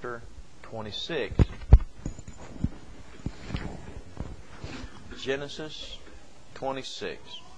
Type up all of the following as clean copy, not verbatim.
chapter 26. Genesis 26.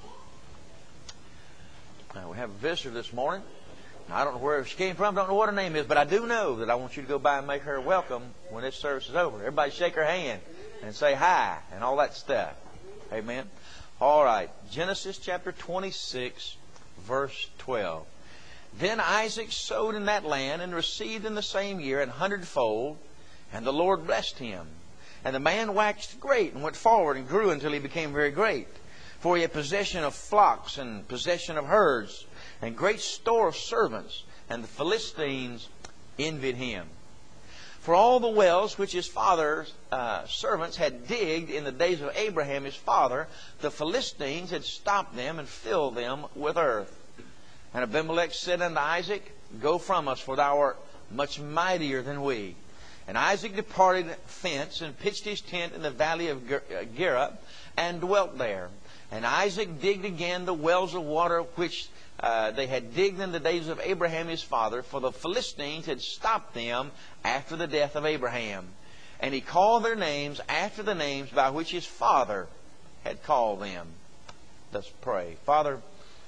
Now, we have a visitor this morning. Now, I don't know where she came from, don't know what her name is, but I do know that I want you to go by and make her welcome when this service is over. Everybody shake her hand and say hi and all that stuff. Amen. All right. Genesis chapter 26, verse 12. Then Isaac sowed in that land and received in the same year 100-fold, and the Lord blessed him. And the man waxed great and went forward and grew until he became very great. For he had possession of flocks and possession of herds and great store of servants, and the Philistines envied him. For all the wells which his father's servants had digged in the days of Abraham his father, the Philistines had stopped them and filled them with earth. And Abimelech said unto Isaac, Go from us, for thou art much mightier than we. And Isaac departed thence and pitched his tent in the valley of Gerar and dwelt there. And Isaac digged again the wells of water which they had digged in the days of Abraham his father, for the Philistines had stopped them after the death of Abraham. And he called their names after the names by which his father had called them. Let's pray. Father,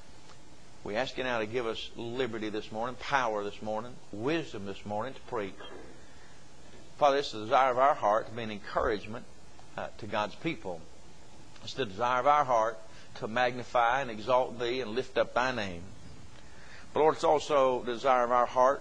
we ask you now to give us liberty this morning, power this morning, wisdom this morning to preach. Father, it's the desire of our heart to be an encouragement to God's people. It's the desire of our heart to magnify and exalt Thee and lift up Thy name. But Lord, it's also the desire of our heart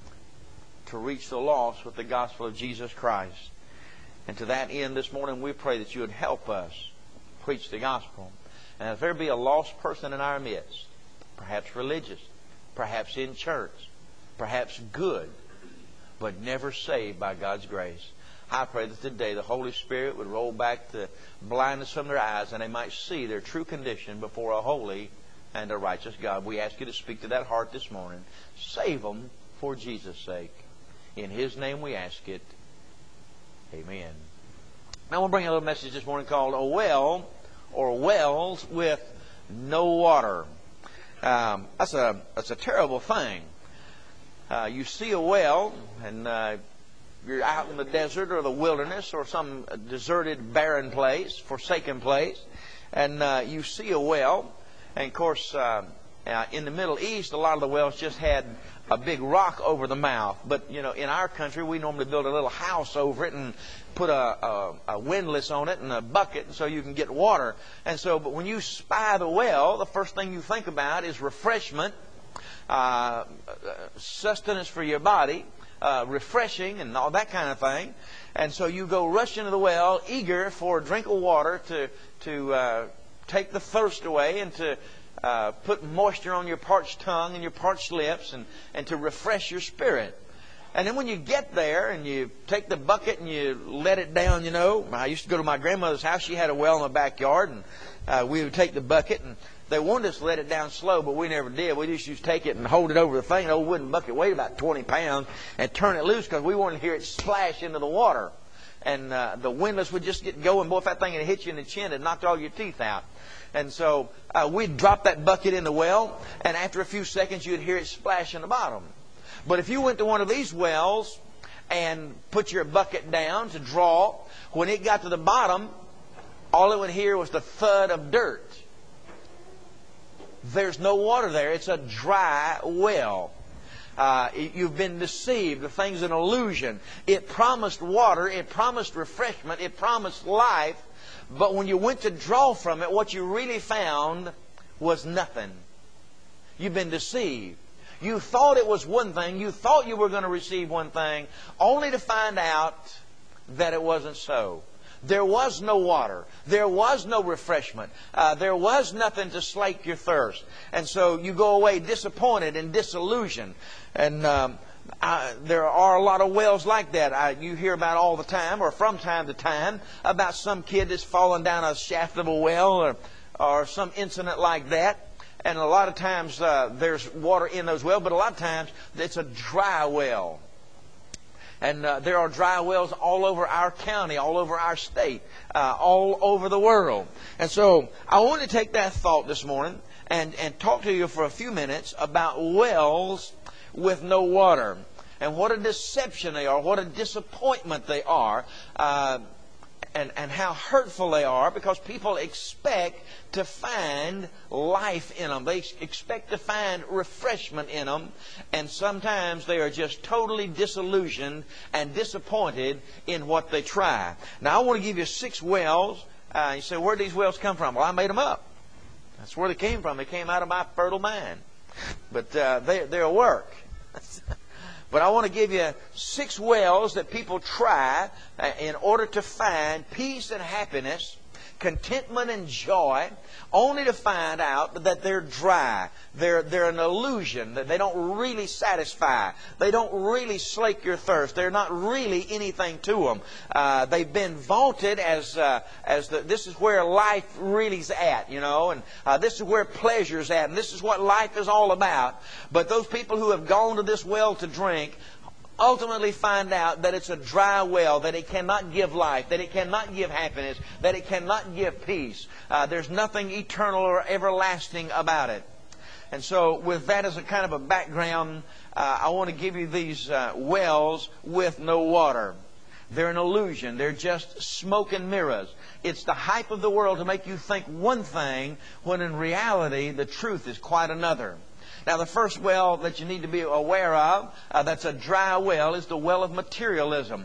to reach the lost with the gospel of Jesus Christ. And to that end this morning we pray that You would help us preach the gospel. And if there be a lost person in our midst, perhaps religious, perhaps in church, perhaps good, but never saved by God's grace, I pray that today the Holy Spirit would roll back the blindness from their eyes and they might see their true condition before a holy and a righteous God. We ask You to speak to that heart this morning. Save them for Jesus' sake. In His name we ask it. Amen. Now we'll bring a little message this morning called A Well or Wells with No Water. That's a terrible thing. You see a well, and you're out in the desert or the wilderness or some deserted, barren place, forsaken place, and you see a well. And of course, in the Middle East, a lot of the wells just had a big rock over the mouth. But you know, in our country, we normally build a little house over it and put a windlass on it and a bucket so you can get water. And so, but when you spy the well, the first thing you think about is refreshment, sustenance for your body, refreshing and all that kind of thing. And so you go rush into the well, eager for a drink of water to take the thirst away and to put moisture on your parched tongue and your parched lips and to refresh your spirit. And then when you get there and you take the bucket and you let it down, you know, I used to go to my grandmother's house. She had a well in the backyard, and we would take the bucket, and they wanted us to let it down slow, but we never did. We just used to take it and hold it over the thing. An old wooden bucket weighed about 20 pounds and turn it loose because we wanted to hear it splash into the water. And the windlass would just get going. Boy, if that thing had hit you in the chin, it knocked all your teeth out. And so we'd drop that bucket in the well, and after a few seconds you'd hear it splash in the bottom. But if you went to one of these wells and put your bucket down to draw, when it got to the bottom, all it would hear was the thud of dirt. There's no water there. It's a dry well. You've been deceived. The thing's an illusion. It promised water. It promised refreshment. It promised life. But when you went to draw from it, what you really found was nothing. You've been deceived. You thought it was one thing. You thought you were going to receive one thing, only to find out that it wasn't so. There was no water. There was no refreshment. There was nothing to slake your thirst. And so you go away disappointed and disillusioned. And there are a lot of wells like that. You hear about all the time, or from time to time, about some kid that's fallen down a shaft of a well or some incident like that. And a lot of times there's water in those wells, but a lot of times it's a dry well. And there are dry wells all over our county, all over our state, all over the world. And so I want to take that thought this morning and talk to you for a few minutes about wells with no water. and what a deception they are, what a disappointment they are, and how hurtful they are, because people expect to find life in them. They expect to find refreshment in them, and sometimes they are just totally disillusioned and disappointed in what they try. Now, I want to give you 6 wells. You say, where did these wells come from? Well, I made them up. That's where they came from. They came out of my fertile mind. But they're a work. But I want to give you 6 wells that people try in order to find peace and happiness, contentment and joy, only to find out that they're dry. They're an illusion. That they don't really satisfy. They don't really slake your thirst. They're not really anything to them. They've been vaunted as this is where life really is at, you know, and this is where pleasure's at, and this is what life is all about. But those people who have gone to this well to drink ultimately find out that it's a dry well, that it cannot give life, that it cannot give happiness, that it cannot give peace. There's nothing eternal or everlasting about it. And so with that as a kind of a background, I want to give you these wells with no water. They're an illusion. They're just smoke and mirrors. It's the hype of the world to make you think one thing, when in reality the truth is quite another. Now, the first well that you need to be aware of, that's a dry well, is the well of materialism.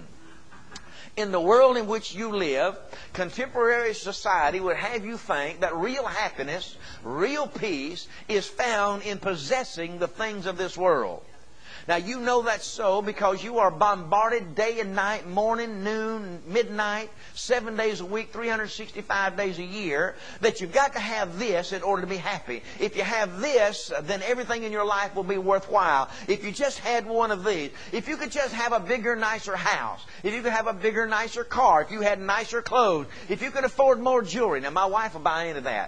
In the world in which you live, contemporary society would have you think that real happiness, real peace, is found in possessing the things of this world. Now, you know that's so because you are bombarded day and night, morning, noon, midnight, 7 days a week, 365 days a year, that you've got to have this in order to be happy. If you have this, then everything in your life will be worthwhile. If you just had one of these, if you could just have a bigger, nicer house, if you could have a bigger, nicer car, if you had nicer clothes, if you could afford more jewelry. Now, my wife will buy into that.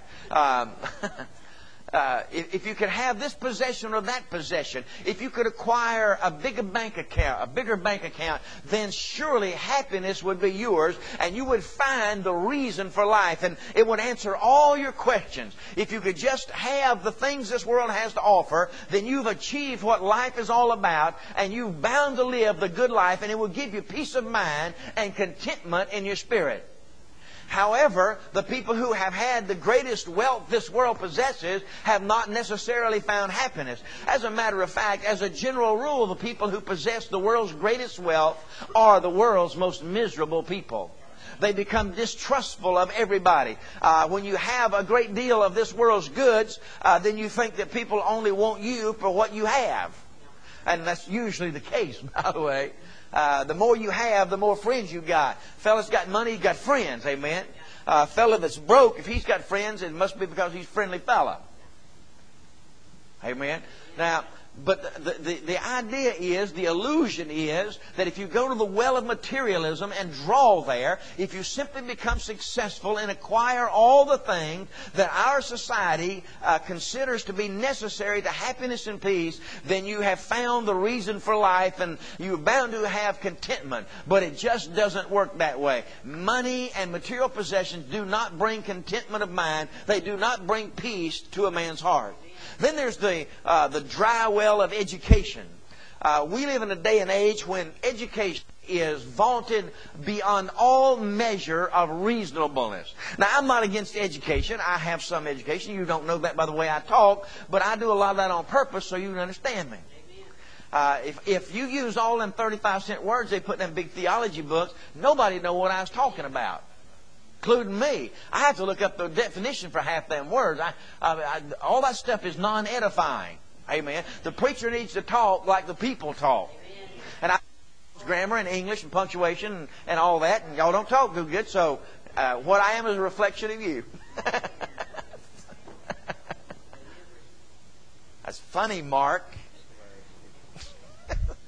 If you could have this possession or that possession, if you could acquire a bigger bank account, then surely happiness would be yours, and you would find the reason for life, and it would answer all your questions. If you could just have the things this world has to offer, then you've achieved what life is all about, and you're bound to live the good life, and it will give you peace of mind and contentment in your spirit. However, the people who have had the greatest wealth this world possesses have not necessarily found happiness. As a matter of fact, as a general rule, the people who possess the world's greatest wealth are the world's most miserable people. They become distrustful of everybody. When you have a great deal of this world's goods, then you think that people only want you for what you have. And that's usually the case, by the way. The more you have, the more friends you got. Fella's got money, he's got friends. Amen. Fella that's broke, if he's got friends, it must be because he's a friendly fella. Amen. Now, but the idea is, the illusion is, that if you go to the well of materialism and draw there, if you simply become successful and acquire all the things that our society considers to be necessary to happiness and peace, then you have found the reason for life, and you're bound to have contentment. But it just doesn't work that way. Money and material possessions do not bring contentment of mind. They do not bring peace to a man's heart. Then there's the dry well of education. We live in a day and age when education is vaunted beyond all measure of reasonableness. Now, I'm not against education. I have some education. You don't know that by the way I talk, but I do a lot of that on purpose so you can understand me. If you use all them 35-cent words they put in them big theology books, nobody know what I was talking about, including me. I have to look up the definition for half them words. All that stuff is non-edifying. Amen. The preacher needs to talk like the people talk. And I grammar and English and punctuation and all that, and y'all don't talk too good, so what I am is a reflection of you. That's funny, Mark.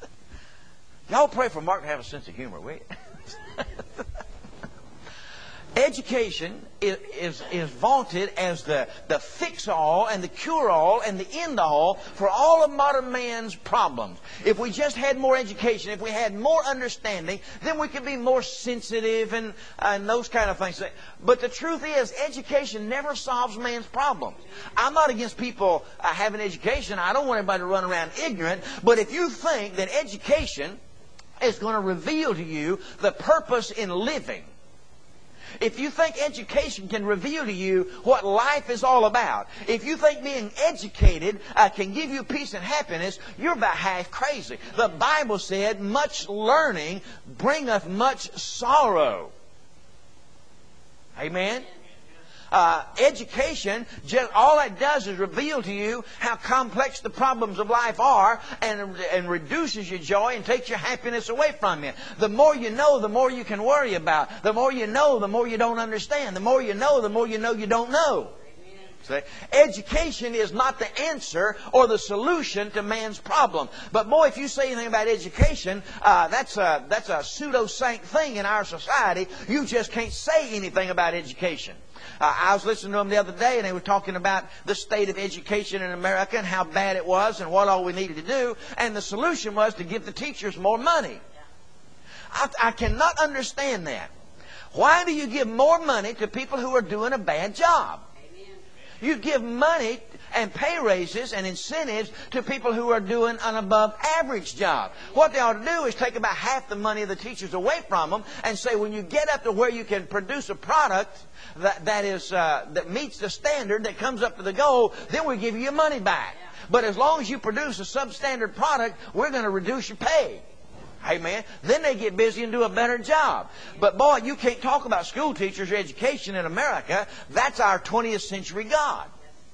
Y'all pray for Mark to have a sense of humor, will you? Education is vaunted as the fix-all and the cure-all and the end-all for all of modern man's problems. If we just had more education, if we had more understanding, then we could be more sensitive and those kind of things. But the truth is, education never solves man's problems. I'm not against people having education. I don't want everybody to run around ignorant. But if you think that education is going to reveal to you the purpose in living, if you think education can reveal to you what life is all about, if you think being educated can give you peace and happiness, you're about half crazy. The Bible said, much learning bringeth much sorrow. Amen? Education, just all it does is reveal to you how complex the problems of life are and reduces your joy and takes your happiness away from you. The more you know, the more you can worry about. The more you know, the more you don't understand. The more you know you don't know. See? Education is not the answer or the solution to man's problem. But boy, if you say anything about education, that's a pseudo-saint thing in our society. You just can't say anything about education. I was listening to them the other day, and they were talking about the state of education in America and how bad it was and what all we needed to do. And the solution was to give the teachers more money. I cannot understand that. Why do you give more money to people who are doing a bad job? You give money and pay raises and incentives to people who are doing an above average job. What they ought to do is take about half the money of the teachers away from them and say, when you get up to where you can produce a product that meets the standard, that comes up to the goal, then we give you your money back. But as long as you produce a substandard product, we're going to reduce your pay. Amen. Then they get busy and do a better job. But boy, you can't talk about school teachers or education in America. That's our 20th century God.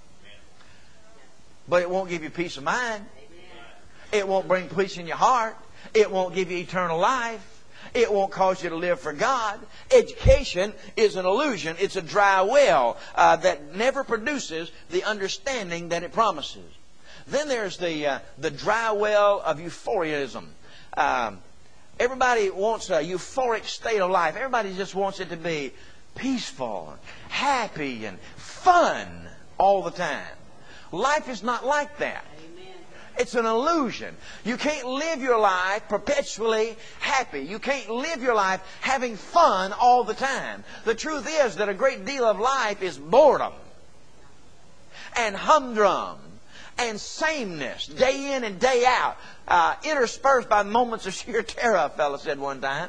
But it won't give you peace of mind. It won't bring peace in your heart. It won't give you eternal life. It won't cause you to live for God. Education is an illusion. It's a dry well that never produces the understanding that it promises. Then there's the dry well of euphoriaism. Everybody wants a euphoric state of life. Everybody just wants it to be peaceful, happy, and fun all the time. Life is not like that. It's an illusion. You can't live your life perpetually happy. You can't live your life having fun all the time. The truth is that a great deal of life is boredom and humdrum and sameness, day in and day out, interspersed by moments of sheer terror, a fellow said one time.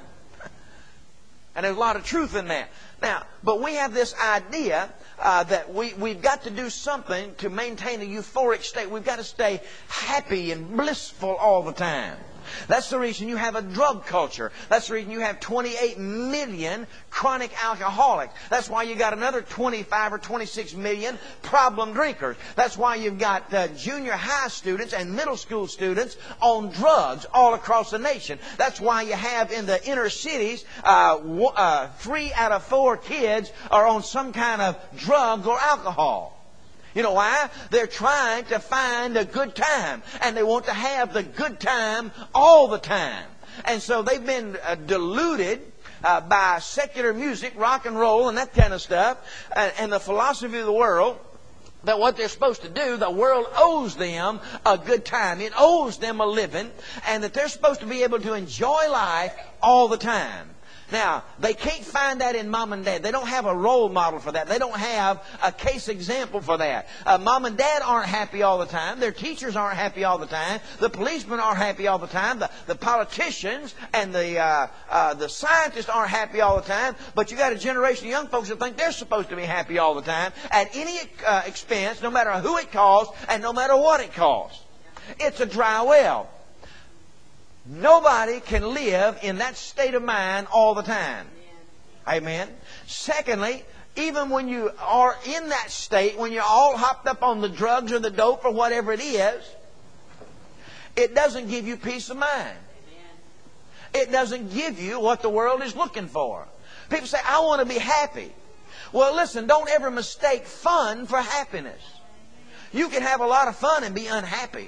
And there's a lot of truth in that. Now, but we have this idea that we've got to do something to maintain a euphoric state. We've got to stay happy and blissful all the time. That's the reason you have a drug culture. That's the reason you have 28 million chronic alcoholics. That's why you got another 25 or 26 million problem drinkers. That's why you've got junior high students and middle school students on drugs all across the nation. That's why you have in the inner cities 3 out of 4 kids are on some kind of drug or alcohol. You know why? They're trying to find a good time. And they want to have the good time all the time. And so they've been deluded by secular music, rock and roll, and that kind of stuff, and the philosophy of the world, that what they're supposed to do, the world owes them a good time. It owes them a living, and that they're supposed to be able to enjoy life all the time. Now, they can't find that in mom and dad. They don't have a role model for that. They don't have a case example for that. Mom and dad aren't happy all the time. Their teachers aren't happy all the time. The policemen aren't happy all the time. The politicians and the scientists aren't happy all the time. But you got a generation of young folks that think they're supposed to be happy all the time at any expense, no matter who it costs and no matter what it costs. It's a dry well. Nobody can live in that state of mind all the time. Amen. Secondly, even when you are in that state, when you're all hopped up on the drugs or the dope or whatever it is, it doesn't give you peace of mind. It doesn't give you what the world is looking for. People say, I want to be happy. Well, listen, don't ever mistake fun for happiness. You can have a lot of fun and be unhappy.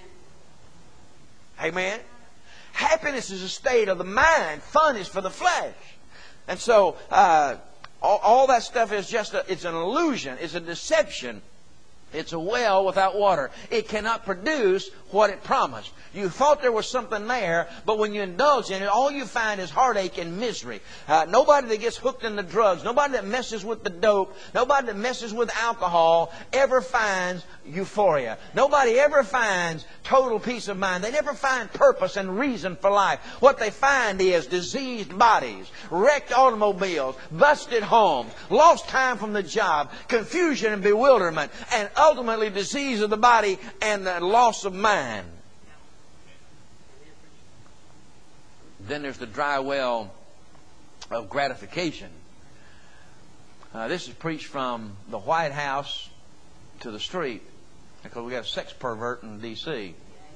Amen. Happiness is a state of the mind. Fun is for the flesh. And so, All that stuff is just it's an illusion. It's a deception. It's a well without water. It cannot produce what it promised. You thought there was something there, but when you indulge in it, all you find is heartache and misery. Nobody that gets hooked in the drugs, nobody that messes with the dope, nobody that messes with alcohol ever finds euphoria. Nobody ever finds total peace of mind. They never find purpose and reason for life. What they find is diseased bodies, wrecked automobiles, busted homes, lost time from the job, confusion and bewilderment, and ultimately disease of the body and the loss of mind. Then there's the dry well of gratification. This is preached from the White House to the street, because we got a sex pervert in D.C.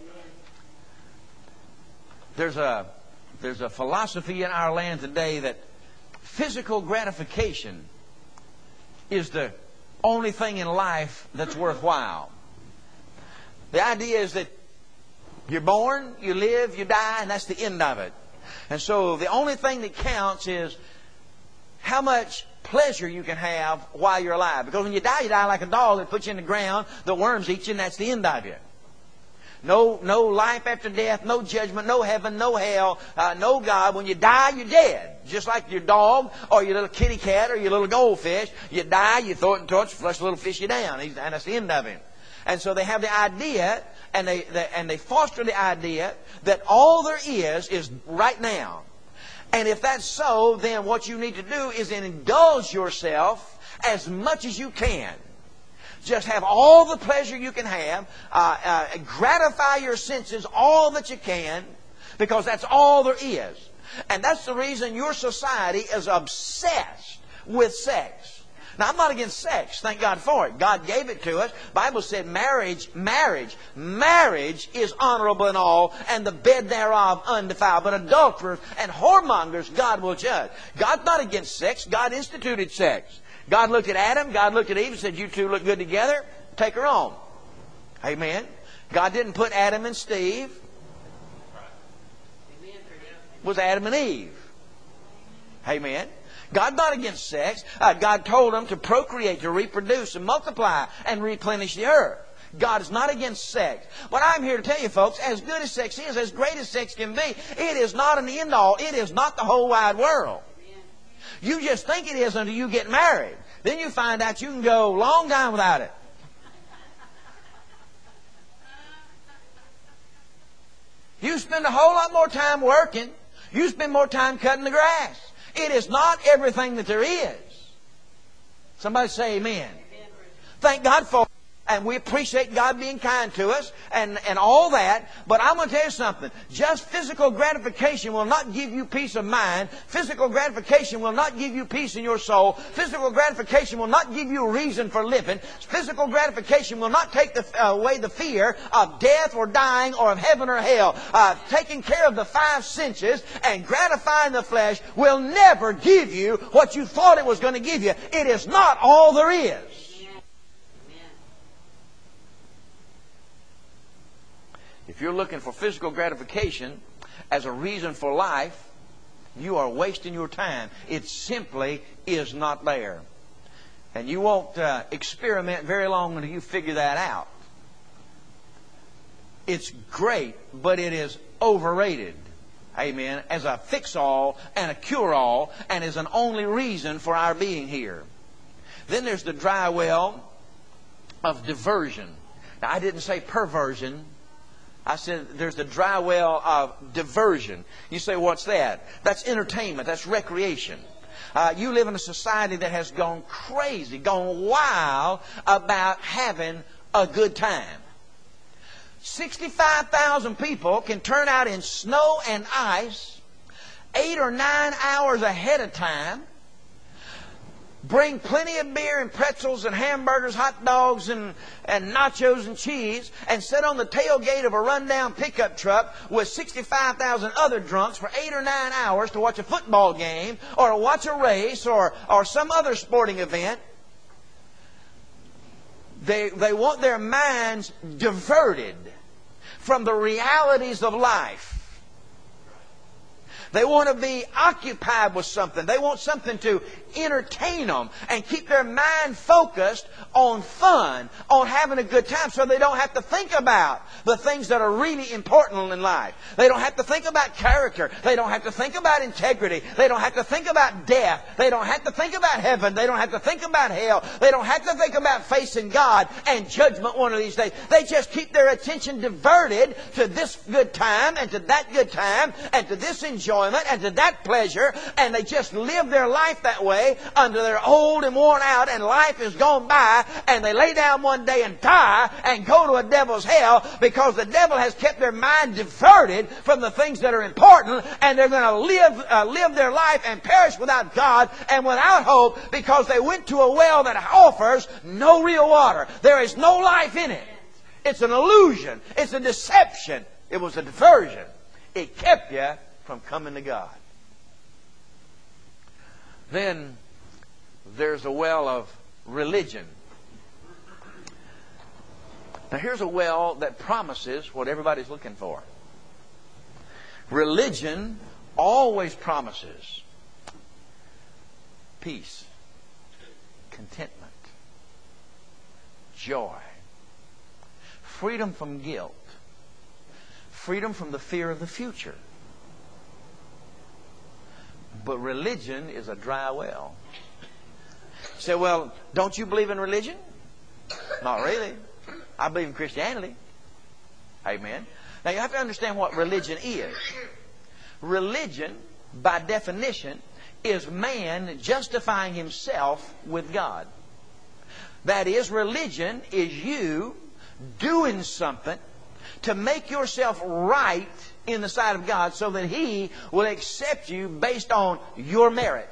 There's a philosophy in our land today that physical gratification is the only thing in life that's worthwhile. The idea is that you're born, you live, you die, and that's the end of it. And so the only thing that counts is how much pleasure you can have while you're alive. Because when you die like a dog. That puts you in the ground, the worms eat you, and that's the end of you. No life after death, no judgment, no heaven, no hell, no God. When you die, you're dead. Just like your dog or your little kitty cat or your little goldfish. You die, you throw it in the torch, flush the little fishy down. And that's the end of him. And so they have the idea, and they foster the idea that all there is right now. And if that's so, then what you need to do is indulge yourself as much as you can. Just have all the pleasure you can have. Gratify your senses all that you can, because that's all there is. And that's the reason your society is obsessed with sex. Now, I'm not against sex. Thank God for it. God gave it to us. The Bible said marriage is honorable in all, and the bed thereof undefiled. But adulterers and whoremongers God will judge. God's not against sex. God instituted sex. God looked at Adam, God looked at Eve and said, you two look good together, take her on. Amen. God didn't put Adam and Steve. It was Adam and Eve. Amen. God's not against sex. God told them to procreate, to reproduce, and multiply, and replenish the earth. God is not against sex. But I'm here to tell you, folks, as good as sex is, as great as sex can be, it is not an end-all. It is not the whole wide world. You just think it is until you get married. Then you find out you can go a long time without it. You spend a whole lot more time working. You spend more time cutting the grass. It is not everything that there is. Somebody say amen. Thank God for it. And we appreciate God being kind to us and all that. But I'm going to tell you something. Just physical gratification will not give you peace of mind. Physical gratification will not give you peace in your soul. Physical gratification will not give you a reason for living. Physical gratification will not take away the fear of death or dying or of heaven or hell. Taking care of the five senses and gratifying the flesh will never give you what you thought it was going to give you. It is not all there is. If you're looking for physical gratification as a reason for life, you are wasting your time. It simply is not there. And you won't experiment very long until you figure that out. It's great, but it is overrated. Amen. As a fix-all and a cure-all, and as an only reason for our being here. Then there's the dry well of diversion. Now, I didn't say perversion. I said there's the dry well of diversion. You say, what's that? That's entertainment. That's recreation. You live in a society that has gone crazy, gone wild about having a good time. 65,000 people can turn out in snow and ice 8 or 9 hours ahead of time. Bring plenty of beer and pretzels and hamburgers, hot dogs and nachos and cheese, and sit on the tailgate of a rundown pickup truck with 65,000 other drunks for 8 or 9 hours to watch a football game or to watch a race or some other sporting event. They want their minds diverted from the realities of life. They want to be occupied with something. They want something to entertain them and keep their mind focused on fun, on having a good time, so they don't have to think about the things that are really important in life. They don't have to think about character. They don't have to think about integrity. They don't have to think about death. They don't have to think about heaven. They don't have to think about hell. They don't have to think about facing God and judgment one of these days. They just keep their attention diverted to this good time and to that good time and to this enjoyment and to that pleasure, and they just live their life that way until they're old and worn out and life is gone by, and they lay down one day and die and go to a devil's hell because the devil has kept their mind diverted from the things that are important, and they're going to live their life and perish without God and without hope because they went to a well that offers no real water. There is no life in it. It's an illusion. It's a deception. It was a diversion. It kept you from coming to God. Then there's a well of religion. Now here's a well that promises what everybody's looking for. Religion always promises peace, contentment, joy, freedom from guilt, freedom from the fear of the future. But religion is a dry well. You say, well, don't you believe in religion? Not really. I believe in Christianity. Amen. Now you have to understand what religion is. Religion, by definition, is man justifying himself with God. That is, religion is you doing something to make yourself right in the sight of God so that He will accept you based on your merit.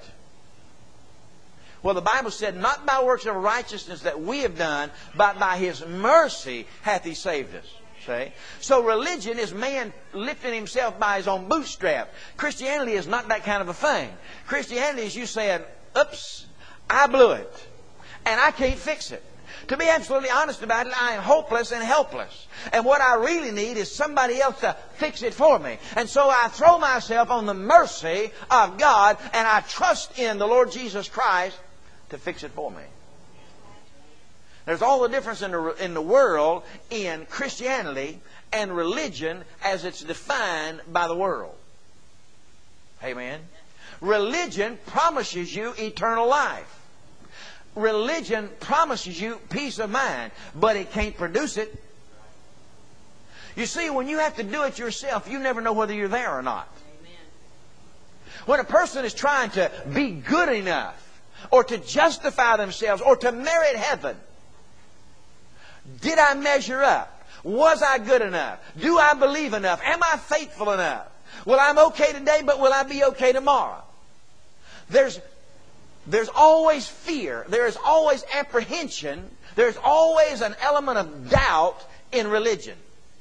Well, the Bible said, not by works of righteousness that we have done, but by His mercy hath He saved us. See? So religion is man lifting himself by his own bootstrap. Christianity is not that kind of a thing. Christianity is you saying, oops, I blew it, and I can't fix it. To be absolutely honest about it, I am hopeless and helpless. And what I really need is somebody else to fix it for me. And so I throw myself on the mercy of God, and I trust in the Lord Jesus Christ to fix it for me. There's all the difference in the world in Christianity and religion as it's defined by the world. Amen. Religion promises you eternal life. Religion promises you peace of mind, but it can't produce it. You see, when you have to do it yourself, you never know whether you're there or not. When a person is trying to be good enough, or to justify themselves, or to merit heaven, did I measure up? Was I good enough? Do I believe enough? Am I faithful enough? Well, I'm okay today, but will I be okay tomorrow? There's always fear. There is always apprehension. There's always an element of doubt in religion.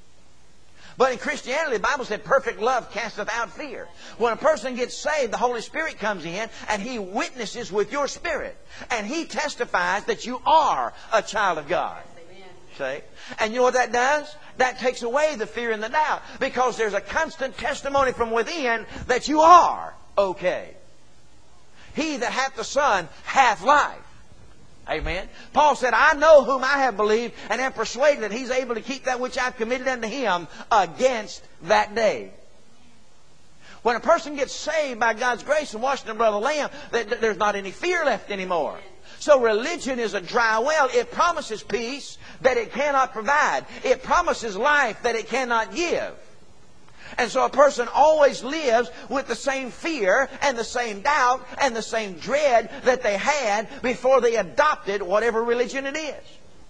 But in Christianity, the Bible said, perfect love casteth out fear. When a person gets saved, the Holy Spirit comes in and He witnesses with your spirit. And He testifies that you are a child of God. See? And you know what that does? That takes away the fear and the doubt. Because there's a constant testimony from within that you are okay. He that hath the Son hath life. Amen. Paul said, I know whom I have believed, and am persuaded that He's able to keep that which I've committed unto Him against that day. When a person gets saved by God's grace and washed in the blood of the Lamb, there's not any fear left anymore. So religion is a dry well. It promises peace that it cannot provide. It promises life that it cannot give. And so a person always lives with the same fear and the same doubt and the same dread that they had before they adopted whatever religion it is.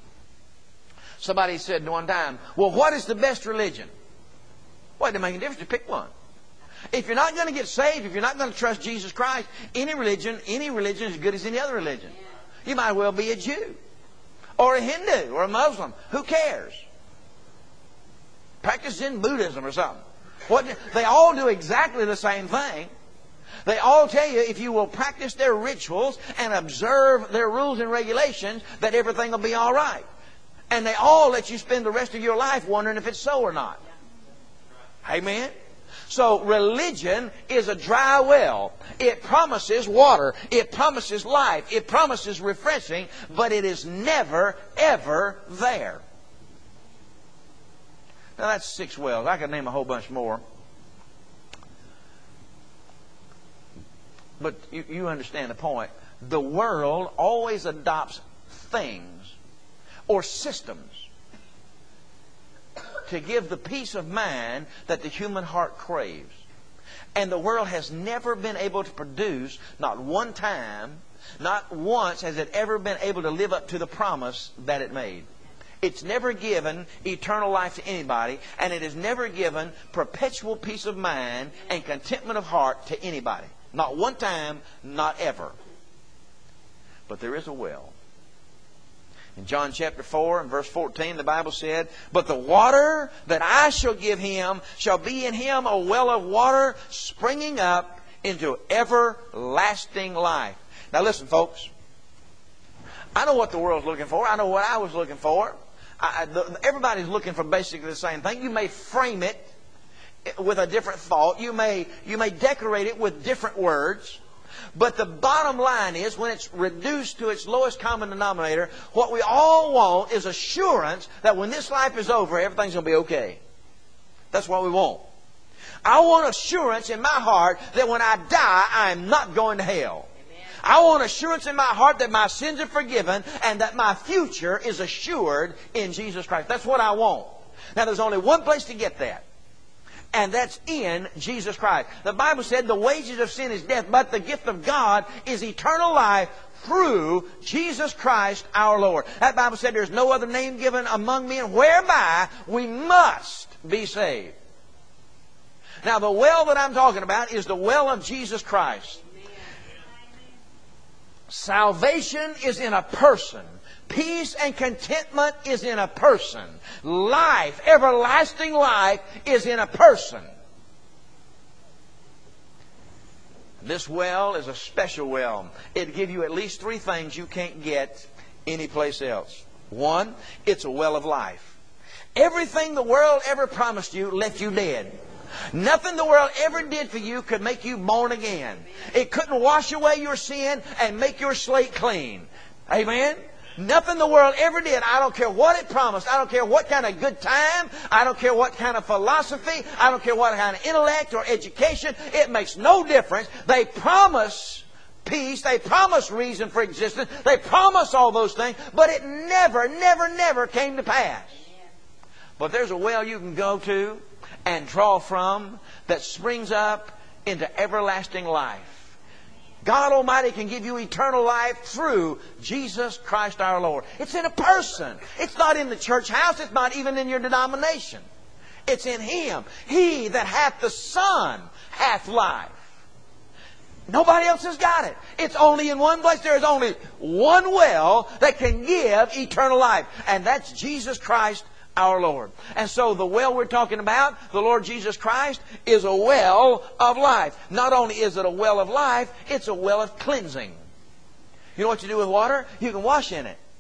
Somebody said one time, well, what is the best religion? Well, it doesn't make a difference to pick one. If you're not going to get saved, if you're not going to trust Jesus Christ, any religion is as good as any other religion. You might well be a Jew or a Hindu or a Muslim. Who cares? Practice in Buddhism or something. They all do exactly the same thing. They all tell you if you will practice their rituals and observe their rules and regulations, that everything will be all right. And they all let you spend the rest of your life wondering if it's so or not. Amen? So religion is a dry well. It promises water. It promises life. It promises refreshing, but it is never, ever there. Now that's 6 wells. I could name a whole bunch more. But you understand the point. The world always adopts things or systems to give the peace of mind that the human heart craves. And the world has never been able to produce, not one time, not once has it ever been able to live up to the promise that it made. It's never given eternal life to anybody, and it has never given perpetual peace of mind and contentment of heart to anybody. Not one time, not ever. But there is a well. In John chapter 4 and verse 14, the Bible said, "But the water that I shall give him shall be in him a well of water springing up into everlasting life." Now listen, folks. I know what the world's looking for. I know what I was looking for. Everybody's looking for basically the same thing. You may frame it with a different thought. You may decorate it with different words. But the bottom line is, when it's reduced to its lowest common denominator, what we all want is assurance that when this life is over, everything's going to be okay. That's what we want. I want assurance in my heart that when I die, I am not going to hell. I want assurance in my heart that my sins are forgiven and that my future is assured in Jesus Christ. That's what I want. Now, there's only one place to get that. And that's in Jesus Christ. The Bible said the wages of sin is death, but the gift of God is eternal life through Jesus Christ our Lord. That Bible said there's no other name given among men whereby we must be saved. Now the well that I'm talking about is the well of Jesus Christ. Salvation is in a person. Peace and contentment is in a person. Life, everlasting life, is in a person. This well is a special well. It'll give you at least 3 things you can't get anyplace else. 1, it's a well of life. Everything the world ever promised you left you dead. Nothing the world ever did for you could make you born again. It couldn't wash away your sin and make your slate clean. Amen? Nothing the world ever did. I don't care what it promised. I don't care what kind of good time. I don't care what kind of philosophy. I don't care what kind of intellect or education. It makes no difference. They promise peace. They promise reason for existence. They promise all those things. But it never came to pass. But there's a well you can go to and draw from that springs up into everlasting life. God Almighty can give you eternal life through Jesus Christ our Lord. It's in a person. It's not in the church house. It's not even in your denomination. It's in Him. He that hath the Son hath life. Nobody else has got it. It's only in one place. There is only one well that can give eternal life. And that's Jesus Christ our Lord. And so the well we're talking about, the Lord Jesus Christ, is a well of life. Not only is it a well of life, it's a well of cleansing. You know what you do with water? You can wash in it.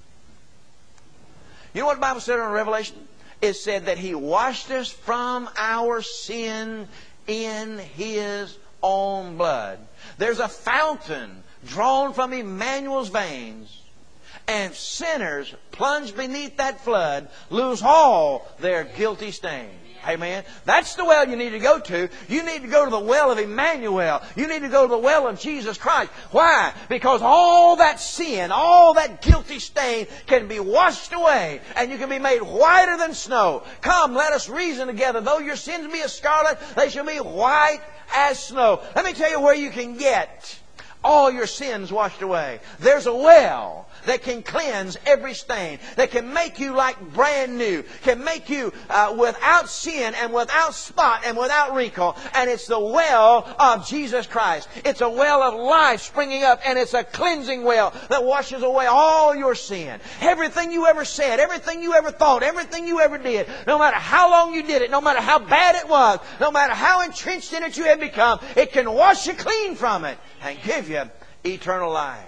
You know what the Bible said in Revelation? It said that He washed us from our sin in His own blood. There's a fountain drawn from Emmanuel's veins. And sinners plunged beneath that flood lose all their guilty stain. Amen. That's the well you need to go to. You need to go to the well of Emmanuel. You need to go to the well of Jesus Christ. Why? Because all that sin, all that guilty stain can be washed away and you can be made whiter than snow. Come, let us reason together. Though your sins be as scarlet, they shall be white as snow. Let me tell you where you can get all your sins washed away. There's a well that can cleanse every stain, that can make you like brand new, can make you without sin and without spot and without wrinkle. And it's the well of Jesus Christ. It's a well of life springing up, and it's a cleansing well that washes away all your sin. Everything you ever said, everything you ever thought, everything you ever did, no matter how long you did it, no matter how bad it was, no matter how entrenched in it you had become, it can wash you clean from it and give you eternal life.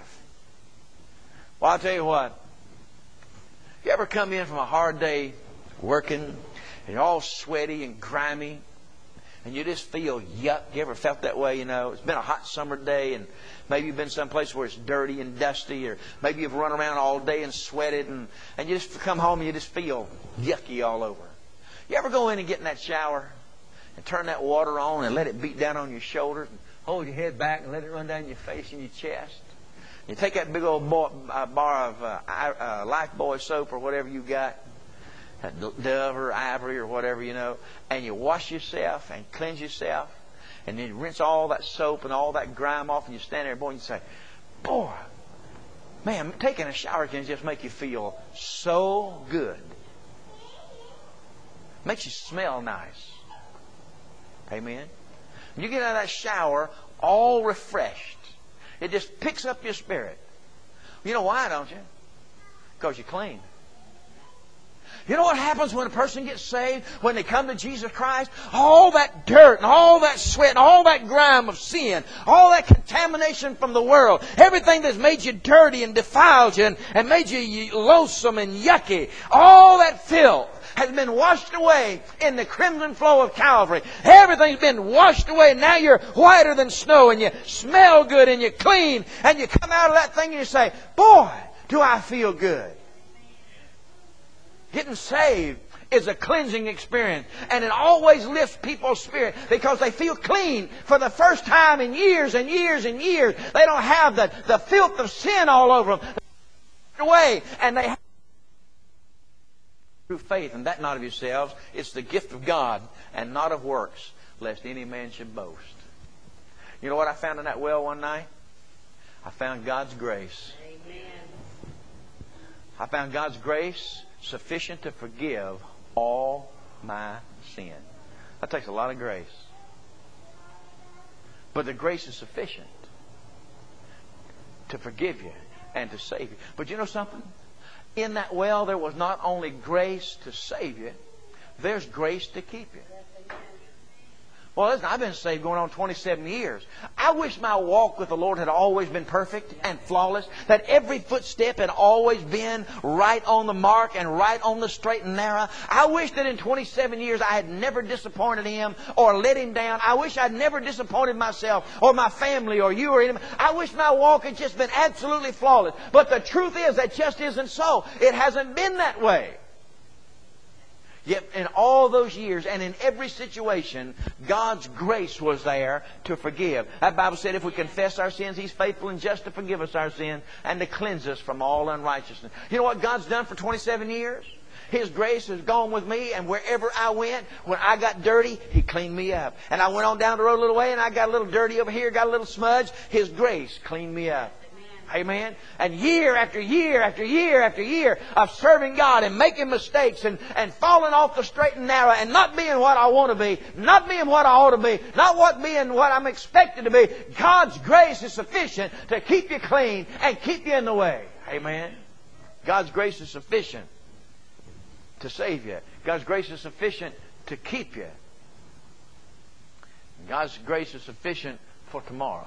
Well, I'll tell you what. You ever come in from a hard day working and you're all sweaty and grimy, and you just feel yuck. You ever felt that way? You know, it's been a hot summer day, and maybe you've been someplace where it's dirty and dusty, or maybe you've run around all day and sweated, and you just come home and you just feel yucky all over. You ever go in and get in that shower and turn that water on and let it beat down on your shoulders and hold your head back and let it run down your face and your chest? You take that big old bar of Lifebuoy soap or whatever you got, Dove or Ivory or whatever, you know, and you wash yourself and cleanse yourself, and then you rinse all that soap and all that grime off, and you stand there, boy, and you say, boy, man, taking a shower can just make you feel so good. Makes you smell nice. Amen? When you get out of that shower all refreshed, it just picks up your spirit. You know why, don't you? Because you're clean. You know what happens when a person gets saved? When they come to Jesus Christ? All that dirt and all that sweat and all that grime of sin, all that contamination from the world, everything that's made you dirty and defiled you and made you loathsome and yucky, all that filth has been washed away in the crimson flow of Calvary. Everything's been washed away, and now you're whiter than snow, and you smell good, and you're clean, and you come out of that thing and you say, boy, do I feel good. Getting saved is a cleansing experience, and it always lifts people's spirit because they feel clean for the first time in years and years and years. They don't have the filth of sin all over them. They're away, and they have through faith, and that not of yourselves. It's the gift of God, and not of works, lest any man should boast. You know what I found in that well one night? I found God's grace. Amen. I found God's grace sufficient to forgive all my sin. That takes a lot of grace. But the grace is sufficient to forgive you and to save you. But you know something? In that well, there was not only grace to save you, there's grace to keep you. Well, listen, I've been saved going on 27 years. I wish my walk with the Lord had always been perfect and flawless, that every footstep had always been right on the mark and right on the straight and narrow. I wish that in 27 years I had never disappointed Him or let Him down. I wish I'd never disappointed myself or my family or you or anybody. I wish my walk had just been absolutely flawless. But the truth is that just isn't so. It hasn't been that way. Yet in all those years and in every situation, God's grace was there to forgive. That Bible said if we confess our sins, He's faithful and just to forgive us our sins and to cleanse us from all unrighteousness. You know what God's done for 27 years? His grace has gone with me, and wherever I went, when I got dirty, He cleaned me up. And I went on down the road a little way, and I got a little dirty over here, got a little smudge. His grace cleaned me up. Amen. And year after year after year after year of serving God and making mistakes and falling off the straight and narrow and not being what I want to be, not being what I ought to be, not being what I'm expected to be. God's grace is sufficient to keep you clean and keep you in the way. Amen. God's grace is sufficient to save you. God's grace is sufficient to keep you. God's grace is sufficient for tomorrow.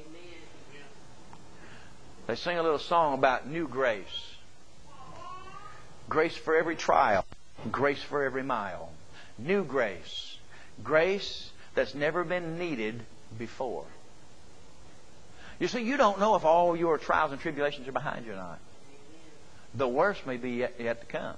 They sing a little song about new grace. Grace for every trial. Grace for every mile. New grace. Grace that's never been needed before. You see, you don't know if all your trials and tribulations are behind you or not. The worst may be yet to come.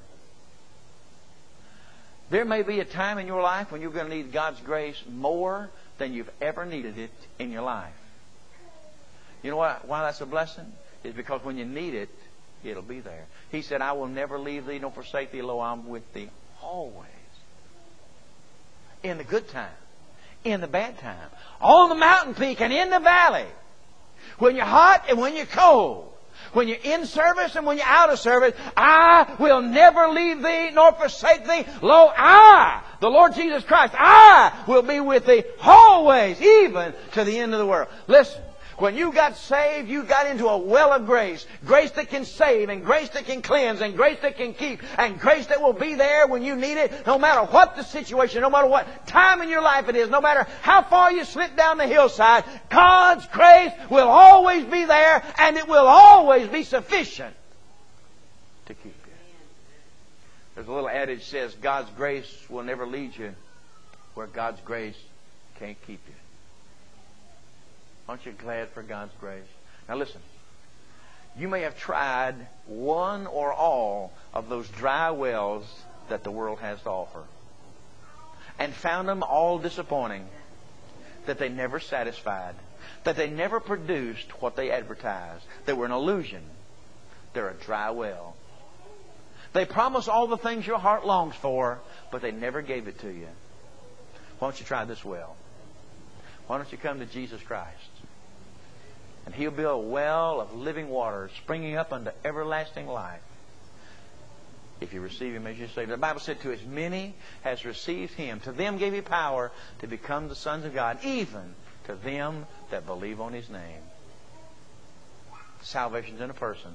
There may be a time in your life when you're going to need God's grace more than you've ever needed it in your life. You know why that's a blessing? It's because when you need it, it'll be there. He said, I will never leave thee nor forsake thee, lo, I'm with thee always. In the good time, in the bad time, on the mountain peak and in the valley, when you're hot and when you're cold, when you're in service and when you're out of service, I will never leave thee nor forsake thee. Lo, I, the Lord Jesus Christ, I will be with thee always, even to the end of the world. Listen. When you got saved, you got into a well of grace. Grace that can save, and grace that can cleanse, and grace that can keep, and grace that will be there when you need it, no matter what the situation, no matter what time in your life it is, no matter how far you slip down the hillside, God's grace will always be there, and it will always be sufficient to keep you. There's a little adage that says, God's grace will never lead you where God's grace can't keep you. Aren't you glad for God's grace? Now listen. You may have tried one or all of those dry wells that the world has to offer, and found them all disappointing, that they never satisfied, that they never produced what they advertised. They were an illusion. They're a dry well. They promise all the things your heart longs for, but they never gave it to you. Why don't you try this well? Why don't you come to Jesus Christ? And He'll be a well of living water springing up unto everlasting life, if you receive Him as your Savior. The Bible said, to as many as received Him, to them gave He power to become the sons of God, even to them that believe on His name. Salvation's in a person.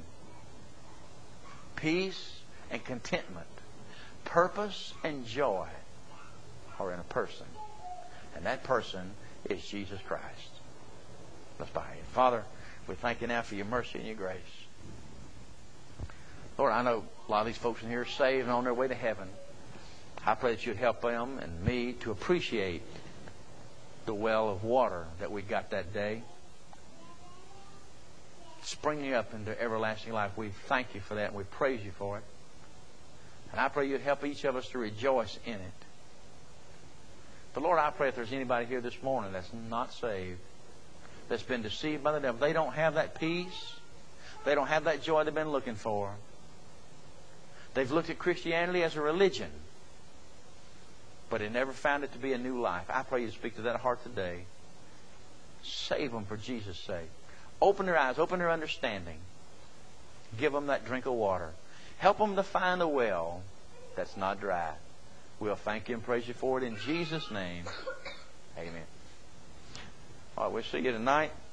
Peace and contentment, purpose and joy are in a person. And that person is Jesus Christ. Let's bow. Father, we thank You now for Your mercy and Your grace. Lord, I know a lot of these folks in here are saved and on their way to heaven. I pray that You'd help them and me to appreciate the well of water that we got that day, springing up into everlasting life. We thank You for that and we praise You for it. And I pray You'd help each of us to rejoice in it. But Lord, I pray if there's anybody here this morning that's not saved, that's been deceived by the devil, they don't have that peace, they don't have that joy they've been looking for. They've looked at Christianity as a religion, but they never found it to be a new life. I pray You speak to that heart today. Save them for Jesus' sake. Open their eyes, open their understanding. Give them that drink of water. Help them to find a well that's not dry. We'll thank You and praise You for it in Jesus' name. Amen. All right, we'll see you tonight.